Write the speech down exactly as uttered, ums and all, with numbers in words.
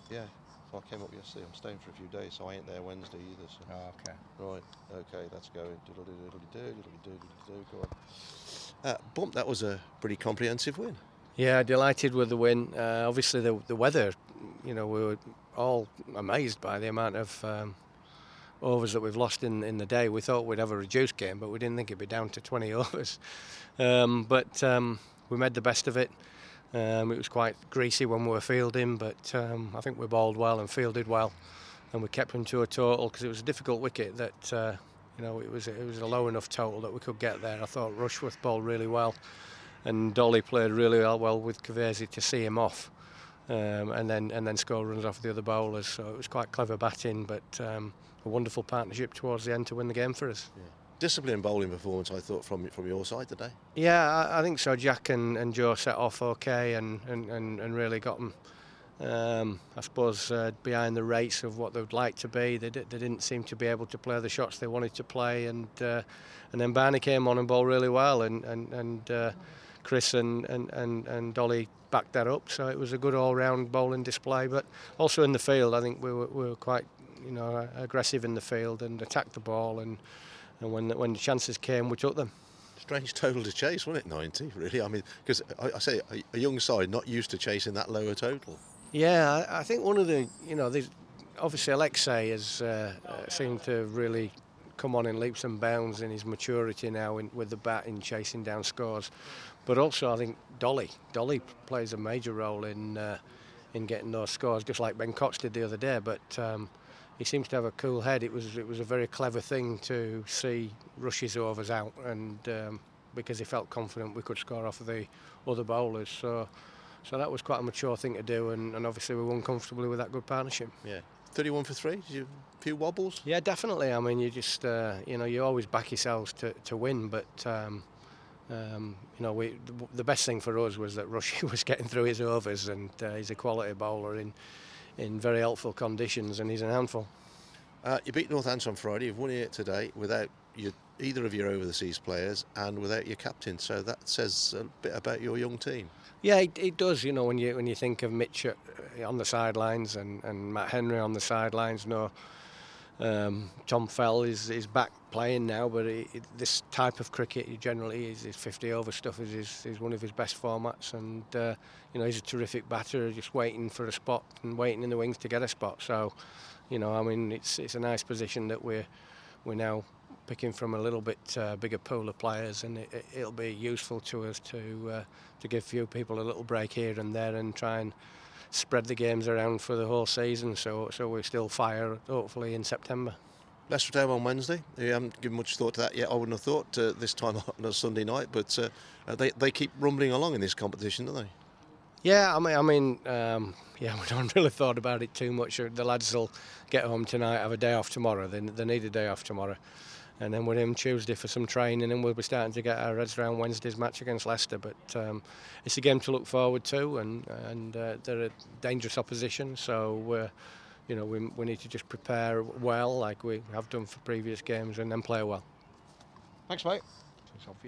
Yeah. So I came up yesterday. I'm staying for a few days, so I ain't there Wednesday either. So. Oh, okay. Right. Okay. That's going. Diddle diddle diddle diddle diddle diddle. Go on. Uh, Bump. That was a pretty comprehensive win. Yeah, delighted with the win. Uh, obviously, the the weather. You know, we were all amazed by the amount of um, overs that we've lost in, in the day. We thought we'd have a reduced game, but we didn't think it'd be down to twenty overs. Um, but um, we made the best of it. Um, it was quite greasy when we were fielding, but um, I think we bowled well and fielded well, and we kept them to a total because it was a difficult wicket. That uh, you know, it was it was a low enough total that we could get there. I thought Rushworth bowled really well, and Dolly played really well, well with Kavesi to see him off. Um, and then and then score runs off the other bowlers. So it was quite clever batting, but um, a wonderful partnership towards the end to win the game for us. Yeah. Disciplined bowling performance, I thought, from from your side today. Yeah, I, I think so. Jack and, and Joe set off okay and, and, and, and really got them, um, I suppose, uh, behind the rates of what they would like to be. They, di- they didn't seem to be able to play the shots they wanted to play, and uh, and then Barney came on and bowled really well, and and and uh, Chris and, and, and, and Dolly backed that up. So it was a good all-round bowling display. But also in the field, I think we were, we were quite, you know, aggressive in the field and attacked the ball, and and when the, when the chances came, we took them. Strange total to chase, wasn't it? ninety, really. I mean, because I, I say a, a young side not used to chasing that lower total. Yeah, I, I think one of the, you know, obviously Alexei has uh, uh, seemed to really come on in leaps and bounds in his maturity now in, with the bat in chasing down scores. But also I think Dolly, Dolly plays a major role in uh, in getting those scores, just like Ben Cox did the other day. But um, he seems to have a cool head. It was it was a very clever thing to see Rush's overs out, and um, because he felt confident we could score off of the other bowlers. So so that was quite a mature thing to do, and, and obviously we won comfortably with that good partnership. Yeah, thirty-one for three. Did you a few wobbles? Yeah, definitely. I mean, you just uh, you know you always back yourselves to, to win, but um, um, you know we the best thing for us was that Rush was getting through his overs, and uh, he's a quality bowler in. in very helpful conditions, and he's an handful. Uh, you beat Northants on Friday. You've won it today without your, either of your over-the-seas players and without your captain. So that says a bit about your young team. Yeah, it, it does. You know, when you when you think of Mitch uh, on the sidelines and, and Matt Henry on the sidelines, no, um, Tom Fell is is back playing now. But it, it, this type of cricket, he generally is his fifty over stuff is is, is one of his best formats, and uh, you know he's a terrific batter, just waiting for a spot and waiting in the wings to get a spot. So, you know, I mean, it's it's a nice position that we're we're now picking from a little bit uh, bigger pool of players, and it, it, it'll be useful to us to uh, to give a few people a little break here and there and try and spread the games around for the whole season, so so we still fire hopefully in September. Leicester home on Wednesday. You haven't given much thought to that yet. I wouldn't have thought uh, this time on a Sunday night, but uh, they they keep rumbling along in this competition, don't they? Yeah, I mean, I mean, um, yeah, we don't really thought about it too much. The lads will get home tonight, have a day off tomorrow. They they need a day off tomorrow, and then we're in Tuesday for some training, and we'll be starting to get our heads around Wednesday's match against Leicester. But um, it's a game to look forward to, and and uh, they're a dangerous opposition, so uh, you know we we need to just prepare well, like we have done for previous games, and then play well. Thanks, mate.